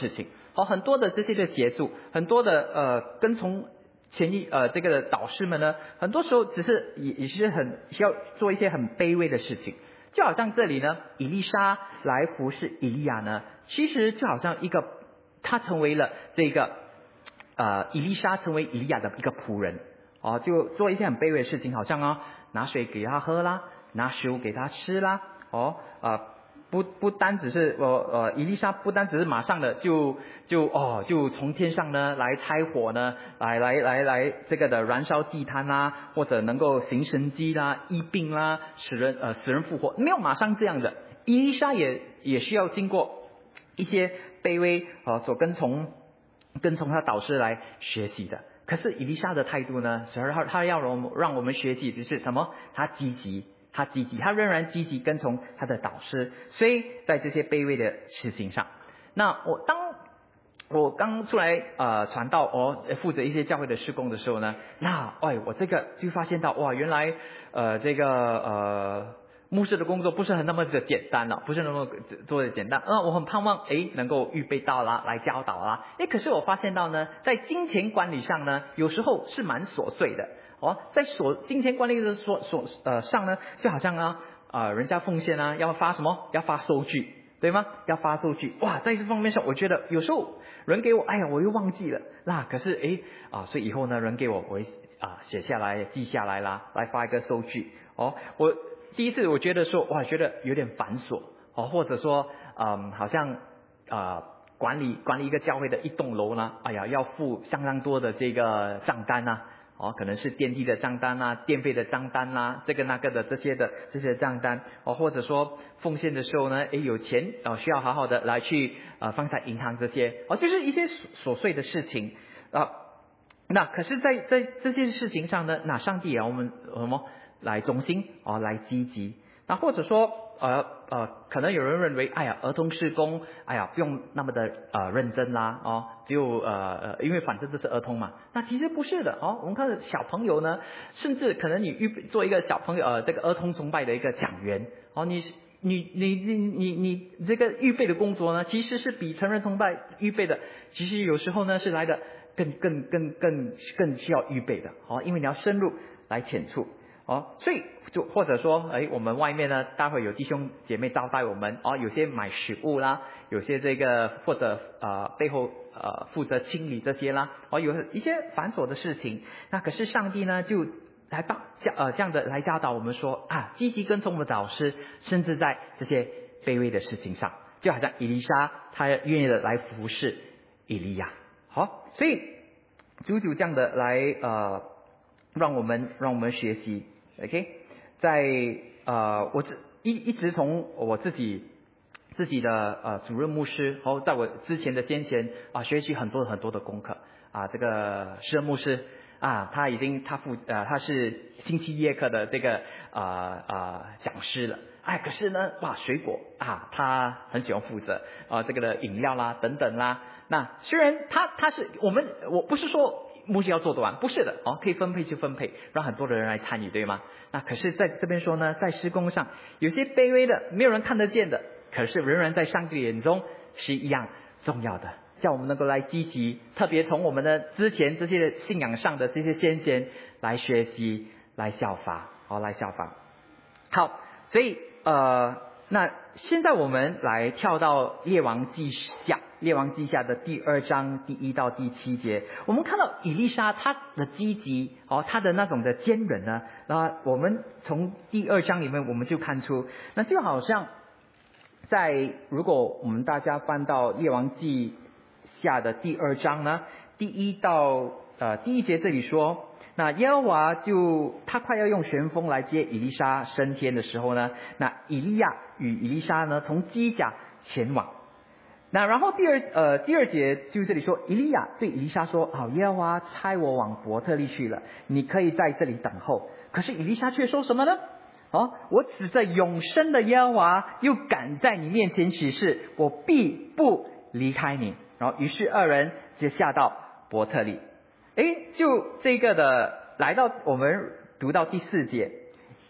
好，很多的这些的协助，很多的呃跟从前一呃这个的导师们呢，很多时候只是也也是很需要做一些很卑微的事情。就好像这里呢，以利沙来服侍以利亚呢，其实就好像一个他成为了这个呃以利沙成为以利亚的一个仆人哦，就做一些很卑微的事情，好像啊拿水给他喝啦，拿食物给他吃啦，哦啊。呃不不单只是呃呃，以利沙不单只是马上的就就哦就从天上呢来拆火呢，来来来来这个的燃烧祭坛啦，或者能够行神迹啦、医病啦、使人呃死人复活，没有马上这样的。以利沙也也需要经过一些卑微呃所跟从跟从他导师来学习的。可是以利沙的态度呢，实际上他要让让我们学习就是什么？他积极。他积极，他仍然积极跟从他的导师，所以在这些卑微的事情上，那我当我刚出来呃传道哦，负责一些教会的事工的时候呢，那哎我这个就发现到哇，原来呃这个呃牧师的工作不是很那么的简单了，不是那么做的简单。那、呃、我很盼望哎能够预备到啦，来教导啦。哎，可是我发现到呢，在金钱管理上呢，有时候是蛮琐碎的。哦，在所金钱管理的所所呃上呢，就好像啊啊、呃、人家奉献啊要发什么？要发收据，对吗？要发收据。哇，在这方面上，我觉得有时候人给我，哎呀，我又忘记了。那可是哎啊，所以以后呢，人给我，我会啊写下来、记下来啦，来发一个收据。哦，我第一次我觉得说，哇，觉得有点繁琐。哦，或者说嗯，好像啊、呃、管理管理一个教会的一栋楼呢，哎呀，要付相当多的这个账单啊。哦，可能是电梯的账单啦、电费的账单啦、这个那个的这些的这些账单哦，或者说奉献的时候呢，诶有钱哦需要好好的来去呃放在银行这些哦，就是一些琐碎的事情啊。那可是在在这些事情上呢，那上帝也要我们什么来忠心哦，来积极。那或者说呃呃，可能有人认为，哎呀，儿童事工，哎呀，不用那么的呃认真啦，哦，只有呃呃，因为反正这是儿童嘛。那其实不是的哦，我们看小朋友呢，甚至可能你预备做一个小朋友呃这个儿童崇拜的一个讲员哦，你你你你你你这个预备的工作呢，其实是比成人崇拜预备的，其实有时候呢是来的更更更更更需要预备的哦，因为你要深入来浅出。哦，所以就或者说，哎，我们外面呢，待会有弟兄姐妹招待我们，哦，有些买食物啦，有些这个或者呃背后呃负责清理这些啦，哦，有一些繁琐的事情。那可是上帝呢，就来帮教呃这样的来教导我们说啊，积极跟从我们的导师，甚至在这些卑微的事情上，就好像以利沙他愿意的来服侍以利亚。好，所以主主这样的来呃让我们让我们学习。OK， 在呃，我这一一直从我自己自己的呃主任牧师，然后在我之前的先前啊，学习很多很多的功课啊。这个施恩牧师啊，他已经他负呃他是星期夜课的这个啊啊、呃呃、讲师了。哎，可是呢，哇，水果啊，他很喜欢负责啊这个的饮料啦等等啦。那虽然他他是我们我不是说。牧师要做得完，不是的哦，可以分配就分配，让很多的人来参与，对吗？那可是在这边说呢，在施工上有些卑微的，没有人看得见的，可是仍然在上帝眼中是一样重要的，叫我们能够来积极，特别从我们的之前这些信仰上的这些先贤来学习，来效法，好、哦，来效法。好，所以呃，那现在我们来跳到列王记下。列王记下的第二章第一到第七节，我们看到以利沙他的积极哦，他的那种的坚韧呢，那我们从第二章里面我们就看出，那就好像在如果我们大家翻到列王记下的第二章呢，第一到呃第一节这里说，那耶和华就他快要用旋风来接以利沙升天的时候呢，那以利亚与以利沙呢从基甲前往。那然后第二呃第二节就这里说，以利亚对以利沙说，好，耶和华差我往伯特利去了，你可以在这里等候。可是以利沙却说什么呢？哦，我指着永生的耶和华，又敢在你面前起誓，我必不离开你。然后于是二人就下到伯特利。诶，就这个的来到我们读到第四节，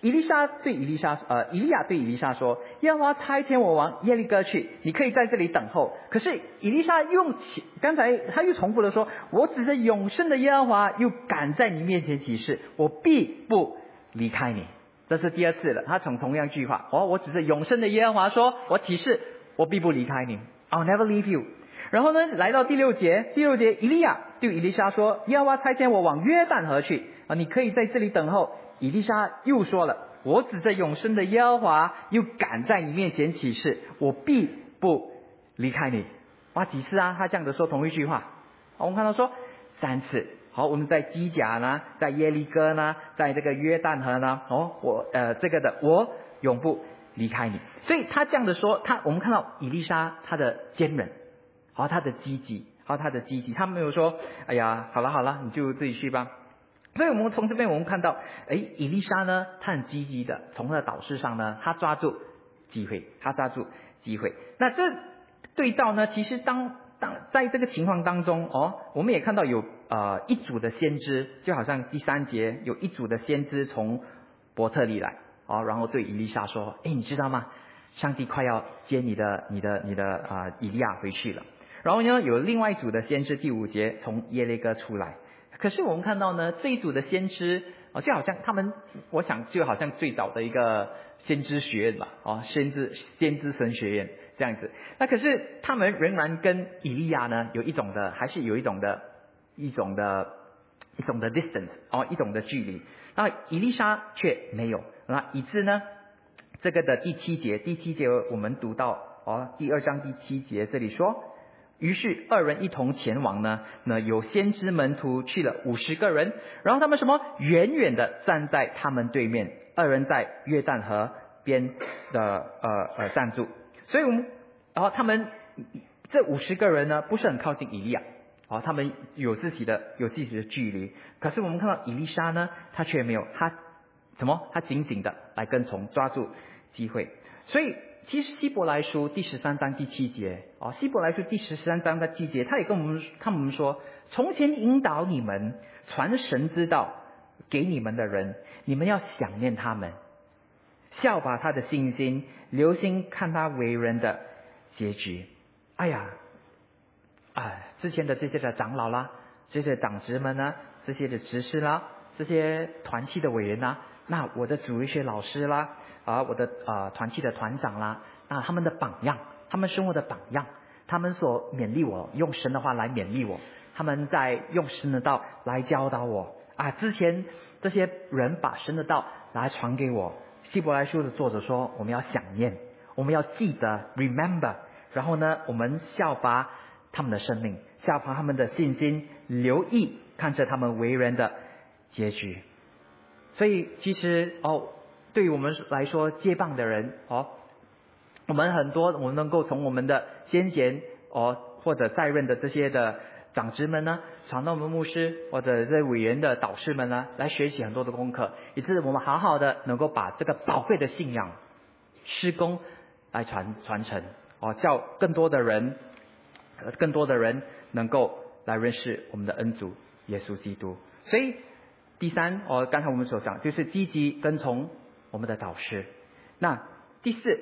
以利沙对以利沙呃以利亚对以利沙说，耶和华差遣我往耶利哥去，你可以在这里等候。可是以利沙用起刚才他又重复的说，我指着永生的耶和华又敢在你面前起誓，我必不离开你。这是第二次了，他从同样句话，哦，我指着永生的耶和华说，我起誓我必不离开你， I'll never leave you。然后呢，来到第六节，第六节，以利亚对以利沙说，耶和华差遣我往约旦河去啊，你可以在这里等候。以利沙又说了，我指着永生的耶和华又敢在你面前起誓，我必不离开你。哇，几次啊？他这样子说同一句话。我们看到说三次。好，我们在基甲呢，在耶利哥呢，在这个约旦河呢，哦，我呃这个的我永不离开你。所以他这样的说，他我们看到以利沙他的坚韧，好，他的积极，好，他的积极，他没有说，哎呀，好了好了，你就自己去吧。所以我们从这边我们看到，哎，以利沙呢，他很积极的，从他的导师上呢，他抓住机会，他抓住机会。那这对照呢，其实当当在这个情况当中，哦，我们也看到有呃一组的先知，就好像第三节有一组的先知从伯特利来，哦，然后对以利沙说，哎，你知道吗？上帝快要接你的你的你的啊、呃、以利亚回去了。然后呢，有另外一组的先知，第五节从耶利哥出来。可是我们看到呢，这一组的先知哦，就好像他们，我想就好像最早的一个先知学院吧，哦，先知先知神学院这样子。那可是他们仍然跟以利亚呢有一种的，还是有一种的一种的一种的 distance 哦，一种的距离。那以利沙却没有。那以致呢，这个的第七节，第七节我们读到哦，第二章第七节这里说。于是二人一同前往呢，那有先知门徒去了五十个人，然后他们什么远远的站在他们对面，二人在约旦河边的呃呃站住。所以我们然后他们这五十个人呢不是很靠近以利亚，哦，他们有自己的有自己的距离。可是我们看到以利沙呢，他却没有，他什么？他紧紧的来跟从，抓住机会。所以。其实希伯来书第十三章第七节啊，希伯来书第十三章的第七节，他也跟我们他们说，从前引导你们传神之道给你们的人，你们要想念他们，效法他的信心，留心看他为人的结局。哎呀，哎，之前的这些的长老啦，这些长职们呢，这些的执事啦，这些团契的委员啦，那我的主日学老师啦。啊，我的呃团契的团长啦，那他们的榜样，他们生活的榜样，他们所勉励我，用神的话来勉励我，他们在用神的道来教导我啊。之前这些人把神的道来传给我，希伯来书的作者说，我们要想念，我们要记得 remember， 然后呢，我们效法他们的生命，效法他们的信心，留意看着他们为人的结局。所以其实哦。对于我们来说，接棒的人哦，我们很多我们能够从我们的先贤哦，或者在任的这些的长职们呢，传道们牧师或者这委员的导师们呢，来学习很多的功课，以致我们好好的能够把这个宝贵的信仰施工来传传承哦，叫更多的人，更多的人能够来认识我们的恩主耶稣基督。所以第三哦，刚才我们所讲就是积极跟从。我们的导师。那第四，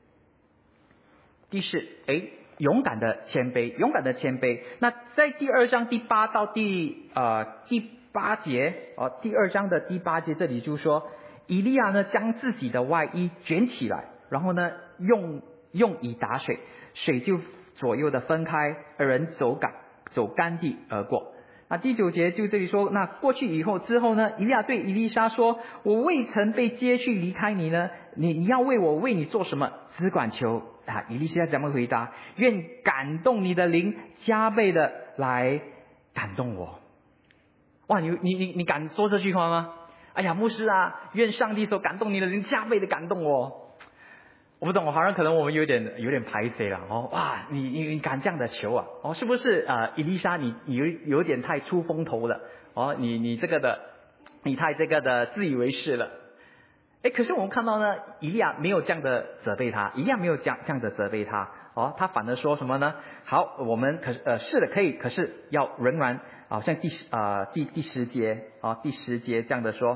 第四，哎，勇敢的谦卑，勇敢的谦卑。那在第二章第八到第呃第八节哦，第二章的第八节这里就说，以利亚呢将自己的外衣卷起来，然后呢用用以打水，水就左右的分开，二人走干走干地而过。那第九节就这里说，那过去以后之后呢，以利亚对以利沙说，我未曾被接去离开你呢，你你要为我为你做什么？只管求啊！以利沙怎么回答？愿感动你的灵加倍的来感动我。哇，你你你你敢说这句话吗？哎呀，牧师啊，愿上帝所感动你的灵加倍的感动我。我不懂，我好像可能我们有点有点排斥了哦。哇，你你你敢这样的求啊？哦，是不是呃，以利沙你你有有点太出风头了？哦，你你这个的，你太这个的自以为是了。哎，可是我们看到呢，以利亚没有这样的责备他，以利亚没有这样这样的责备他。哦，他反而说什么呢？好，我们可呃是的可以，可是要仍然好像第十啊、呃、第第十节啊、哦、第十节这样的说，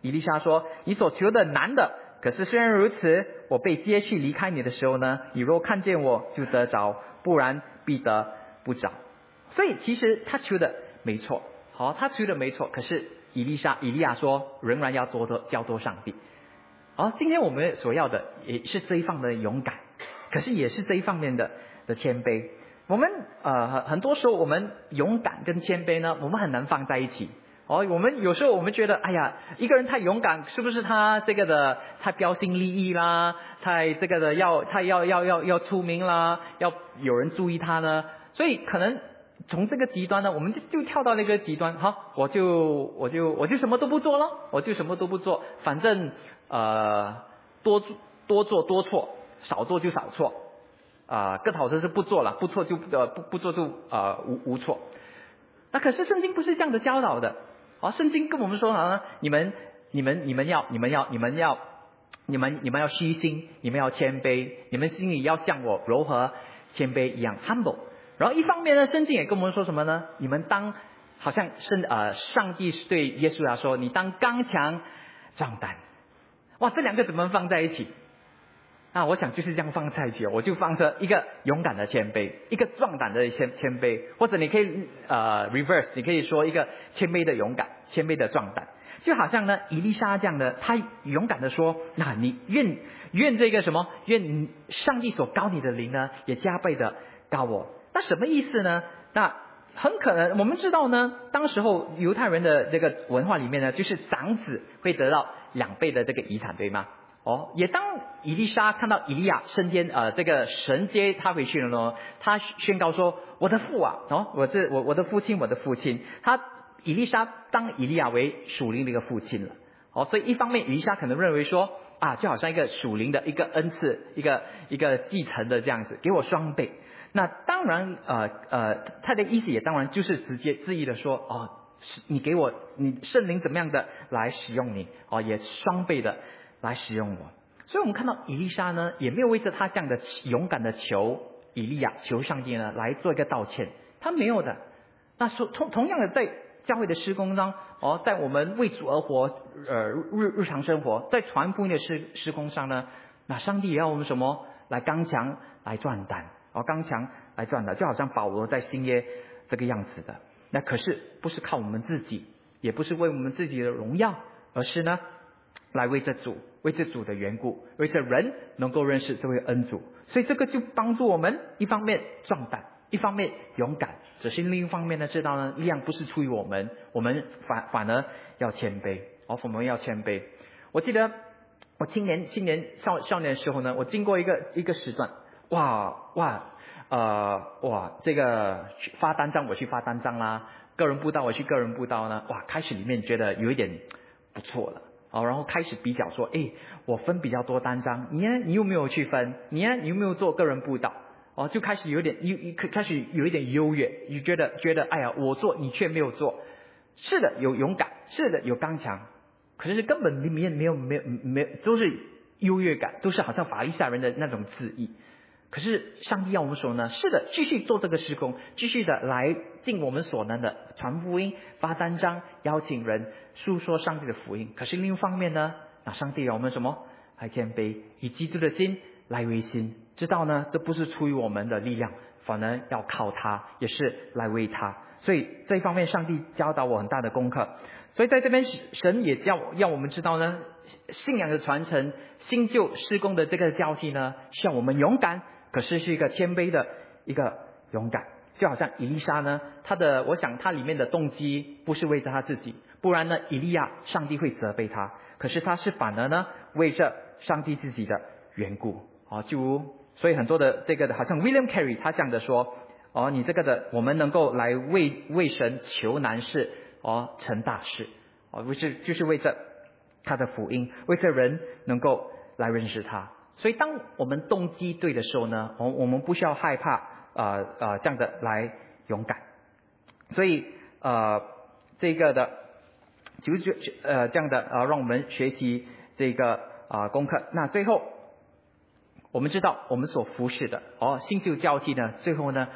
以利沙说，你所求的难的，可是虽然如此，我被接去离开你的时候呢，你若看见我就得着，不然必得不着。所以其实他求的没错，好，他求的没错，可是以利沙以利亚说仍然要做做交托上帝。好，今天我们所要的也是这一方面的勇敢，可是也是这一方面的的谦卑。我们呃很多时候我们勇敢跟谦卑呢，我们很难放在一起。哦，我们有时候我们觉得，哎呀，一个人太勇敢，是不是他这个的太标新立异啦，太这个的要太要要要要出名啦，要有人注意他呢？所以可能从这个极端呢，我们就就跳到那个极端，好，我就我就我就什么都不做了，我就什么都不做，反正呃多多做多错，少做就少错，啊、呃，更好的是不做了，不错就呃不不做就呃无无错。那可是圣经不是这样的教导的。好，圣经跟我们说啊，你们、你们、你们要、你们要、你们要、你们、你们要虚心，你们要谦卑，你们心里要像我柔和谦卑一样 humble。然后一方面呢，圣经也跟我们说什么呢？你们当好像圣呃，上帝对耶稣来说，你当刚强壮胆。哇，这两个怎么放在一起？啊，我想就是这样放在一起，我就放着一个勇敢的谦卑，一个壮胆的谦谦卑，或者你可以呃 reverse， 你可以说一个谦卑的勇敢，谦卑的壮胆，就好像呢以利沙这样的，他勇敢的说，那你愿愿这个什么，愿上帝所高你的灵呢，也加倍的高我。那什么意思呢？那很可能我们知道呢，当时候犹太人的这个文化里面呢，就是长子会得到两倍的这个遗产，对吗？哦，也当以利沙看到以利亚升天，呃，这个神接他回去了呢，他宣告说：“我的父啊，哦，我这我我的父亲，我的父亲。”他以利沙当以利亚为属灵的一个父亲了。哦，所以一方面以利沙可能认为说啊，就好像一个属灵的一个恩赐，一个一个继承的这样子，给我双倍。那当然，呃呃，他的意思也当然就是直接质疑的说，哦，你给我你圣灵怎么样的来使用你，哦，也双倍的来使用我。所以我们看到以利沙呢，也没有为着他这样的勇敢的求以利亚求上帝呢来做一个道歉，他没有的。那说同同样的在教会的施工上，哦，在我们为主而活，呃日日常生活，在传福音的施施工上呢，那上帝也要我们什么来刚强来壮胆，哦，刚强来壮胆，就好像保罗在新约这个样子的。那可是不是靠我们自己，也不是为我们自己的荣耀，而是呢来为这主，为这主的缘故，为这人能够认识这位恩主。所以这个就帮助我们一方面壮胆，一方面勇敢，只是另一方面呢知道呢力量不是出于我们，我们反反而要谦卑，哦，我们要谦卑。我记得我青年青年少少年的时候呢，我经过一个一个时段，哇哇呃哇这个发单张我去发单张啦，个人布道我去个人布道呢，哇开始里面觉得有一点不错了。哦，然后开始比较说，哎，我分比较多单张，你呢？你有没有去分？你呢？你有没有做个人布道？哦，就开始有点有开始有一点优越，你觉得觉得，哎呀，我做你却没有做。是的，有勇敢，是的，有刚强，可是根本里面没有没有没有，都是优越感，都是好像法利赛人的那种自义。可是上帝要我们说呢，是的，继续做这个事工，继续的来尽我们所能的传福音、发单张、邀请人诉说上帝的福音。可是另一方面呢，那上帝要我们什么？来谦卑，以基督的心来为心，知道呢，这不是出于我们的力量，反而要靠他，也是来为他。所以这一方面，上帝教导我很大的功课。所以在这边，神也叫要我们知道呢，信仰的传承、新旧施工的这个交替呢，需要我们勇敢。可是是一个谦卑的一个勇敢，就好像以利沙呢，他的我想他里面的动机不是为着他自己，不然呢以利亚上帝会责备他，可是他是反而呢为着上帝自己的缘故。哦，就如所以很多的这个的好像 William Carey 他讲的说，哦，你这个的我们能够来为为神求难事，哦成大事，哦不是就是为着他的福音，为着人能够来认识他。所以当我们动机对的时候呢，我我们不需要害怕呃呃这样的来勇敢。所以呃这个的就是呃这样的呃让我们学习这个啊、呃、功课。那最后我们知道我们所服侍的哦新旧交替呢，最后呢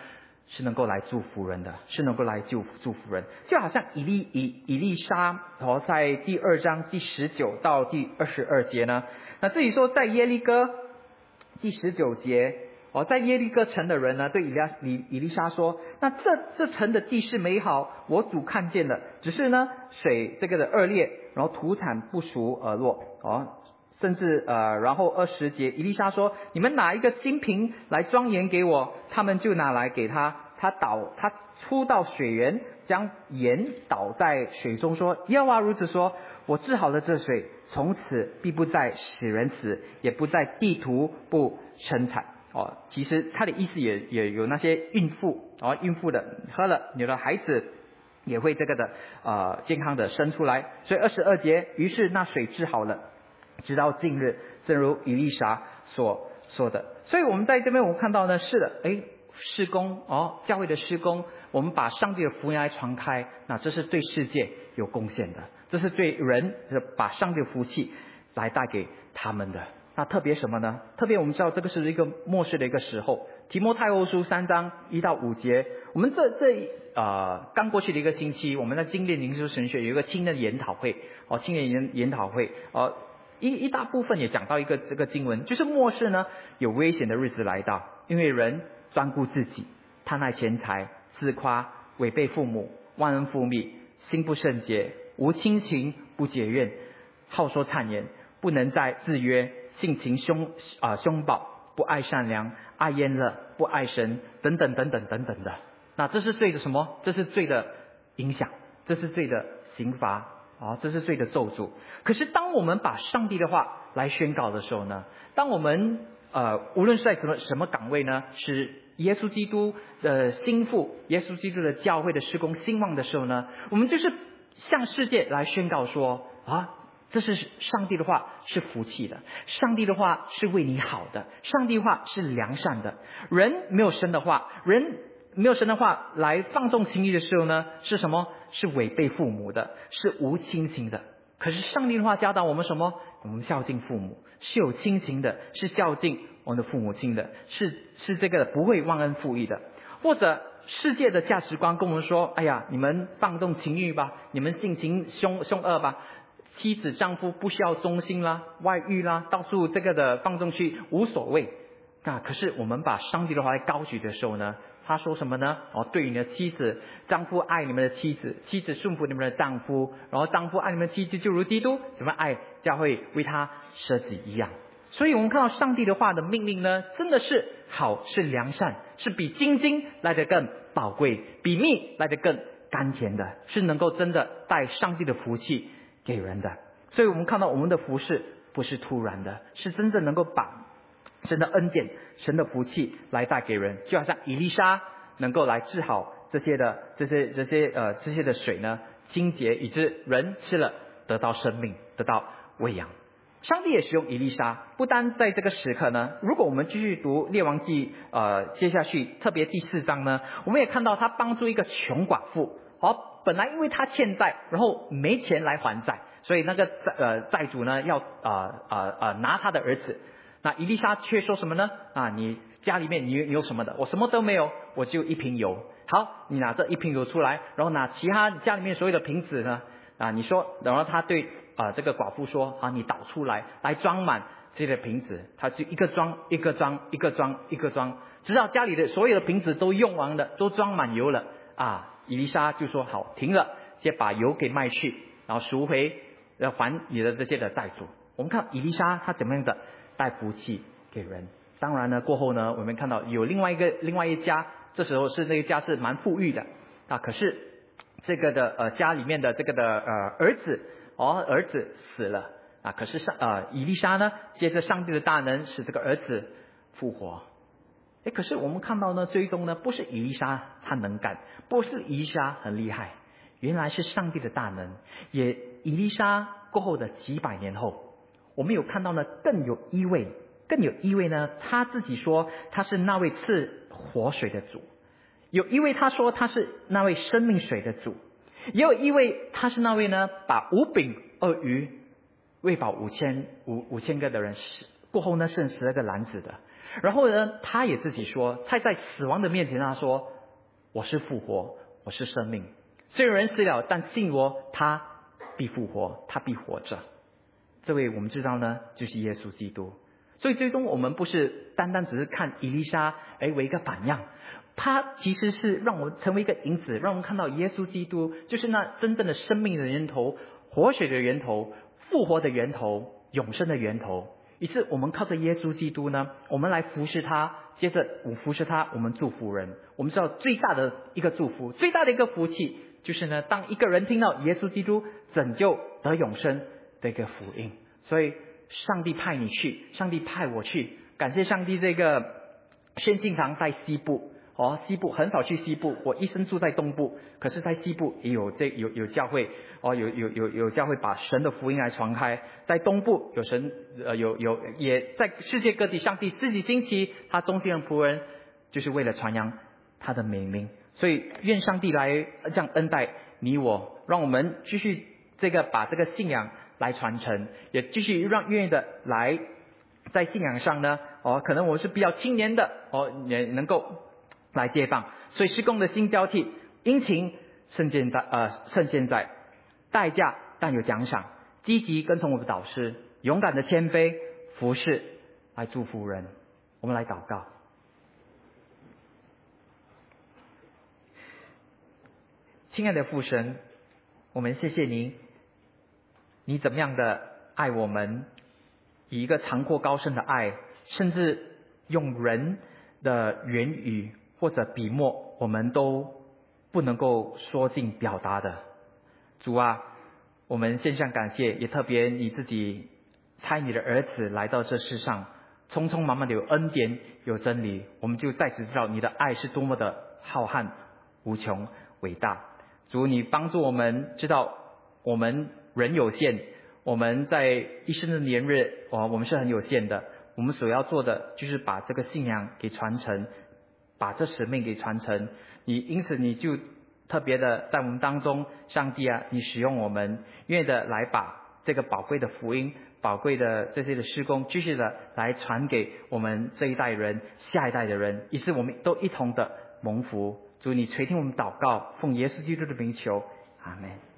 是能够来祝福人的，是能够来祝祝福人。就好像以利以以利沙哦，在第二章第十九到第二十二节呢，那这里说在耶利哥第十九节哦，在耶利哥城的人呢，对以利以以利沙说，那这这城的地势美好，我主看见了，只是呢水这个的恶劣，然后土产不熟而落哦。甚至呃，然后二十节，以利沙说：“你们拿一个金瓶来装盐给我。”他们就拿来给他，他倒他出到水源，将盐倒在水中，说：“耶和华如此说，我治好了这水，从此必不再使人死，也不在地图不生产。”哦，其实他的意思也也有那些孕妇哦，孕妇的喝了，你的孩子也会这个的呃健康的生出来。所以二十二节，于是那水治好了。直到近日，正如以利沙所说的，所以我们在这边我们看到呢，是的，哎，施工哦，教会的施工，我们把上帝的福音来传开，那这是对世界有贡献的，这是对人把上帝的福气来带给他们的。那特别什么呢？特别我们知道这个是一个末世的一个时候，提摩太后书三章一到五节，我们这这呃刚过去的一个星期，我们在经典灵修神学有一个青年研讨会哦，青年研研讨会哦。一一大部分也讲到一个这个经文，就是末世呢有危险的日子来到，因为人专顾自己，贪爱钱财，自夸，违背父母，忘恩负义，心不圣洁，无亲情，不结怨，好说谗言，不能再自约，性情凶啊、呃、凶暴，不爱善良，爱厌乐，不爱神，等等等等等等的。那这是罪的什么？这是罪的影响，这是罪的刑罚。啊，这是罪的咒诅。可是当我们把上帝的话来宣告的时候呢，当我们呃无论是在什么什么岗位呢，是耶稣基督的心腹，耶稣基督的教会的事工兴旺的时候呢，我们就是向世界来宣告说啊，这是上帝的话是福气的，上帝的话是为你好的，上帝的话是良善的。人没有神的话，人没有神的话来放纵情欲的时候呢，是什么？是违背父母的，是无亲情的。可是上帝的话教导我们什么？我们孝敬父母，是有亲情的，是孝敬我们的父母亲的，是是这个不会忘恩负义的。或者世界的价值观跟我们说，哎呀，你们放纵情欲吧，你们性情凶凶恶吧，妻子丈夫不需要忠心啦，外遇啦，到处这个的放纵去无所谓。那可是我们把上帝的话来高举的时候呢，他说什么呢？哦，对你的妻子，丈夫爱你们的妻子，妻子顺服你们的丈夫，然后丈夫爱你们的妻子，就如基督怎么爱教会为他舍己一样。所以我们看到上帝的话的命令呢，真的是好，是良善，是比金金来得更宝贵，比蜜来得更甘甜的，是能够真的带上帝的福气给人的。所以我们看到我们的服事不是突然的，是真正能够把神的恩典，神的福气来带给人，就好像以利沙能够来治好这些的这些这些呃这些的水呢，清洁以致人吃了得到生命，得到喂养。上帝也使用以利沙，不单在这个时刻呢，如果我们继续读列王记呃接下去，特别第四章呢，我们也看到他帮助一个穷寡妇，好，本来因为他欠债，然后没钱来还债，所以那个呃债主呢要呃呃呃拿他的儿子。那以利沙却说什么呢？啊，你家里面你你有什么的？我什么都没有，我就一瓶油。好，你拿这一瓶油出来，然后拿其他家里面所有的瓶子呢，啊，你说，然后他对啊、呃、这个寡妇说，啊，你倒出来，来装满这些的瓶子，他就一个装一个装一个装一个装，直到家里的所有的瓶子都用完了，都装满油了。啊，以利沙就说好，停了，先把油给卖去，然后赎回，要还你的这些的债主。我们看以利沙他怎么样的带福气给人。当然呢，过后呢，我们看到有另外一个另外一家，这时候是那个家是蛮富裕的啊，可是这个的呃家里面的这个的呃儿子哦儿子死了啊，可是上呃以利沙呢，借着上帝的大能使这个儿子复活。哎，可是我们看到呢，最终呢，不是以利沙他能干，不是以利沙很厉害，原来是上帝的大能。也以利沙过后的几百年后，我们有看到呢，更有一位，更有一位呢，他自己说他是那位赐活水的主，有一位他说他是那位生命水的主，也有一位他是那位呢，把五饼二鱼喂饱五千五五千个的人，过后呢剩十二个篮子的。然后呢，他也自己说，他在死亡的面前他说， 我是复活，我是生命。虽有人死了，但信我，他必复活，他必活着。这位我们知道呢，就是耶稣基督。所以最终我们不是单单只是看以利沙哎为一个榜样，他其实是让我们成为一个引子，让我们看到耶稣基督就是那真正的生命的源头，活水的源头，复活的源头，永生的源头。于是我们靠着耶稣基督呢，我们来服侍他，接着我们服侍他，我们祝福人。我们知道最大的一个祝福，最大的一个福气，就是呢，当一个人听到耶稣基督拯救得永生的一个福音。所以上帝派你去，上帝派我去，感谢上帝。这个宣信堂在西部哦，西部很少去西部，我一生住在东部，可是在西部也有这有有教会哦，有有有有教会把神的福音来传开。在东部有神呃有有也在世界各地，上帝自己兴起他忠心的仆人，就是为了传扬他的美名。所以愿上帝来这样恩待你我，让我们继续这个把这个信仰来传承，也继续让愿意的来在信仰上呢哦，可能我是比较青年的哦，也能够来接棒。所以事工的新交替，殷勤胜现在呃胜现在，代价但有奖赏，积极跟从我们的导师，勇敢的谦卑服侍，来祝福人。我们来祷告。亲爱的父神，我们谢谢你，你怎么样的爱我们，以一个长阔高深的爱，甚至用人的言语或者笔墨我们都不能够说尽表达的。主啊，我们献上感谢，也特别你自己差你的儿子来到这世上，匆匆忙忙的有恩典有真理，我们就再次知道你的爱是多么的浩瀚无穷伟大。主，你帮助我们知道我们人有限，我们在一生的年日哦，我们是很有限的，我们所要做的就是把这个信仰给传承，把这使命给传承。你因此你就特别的在我们当中，上帝啊，你使用我们，愿意的来把这个宝贵的福音，宝贵的这些的事工，继续的来传给我们这一代人，下一代的人，于是我们都一同的蒙福。主，你垂听我们祷告，奉耶稣基督的名求，阿们。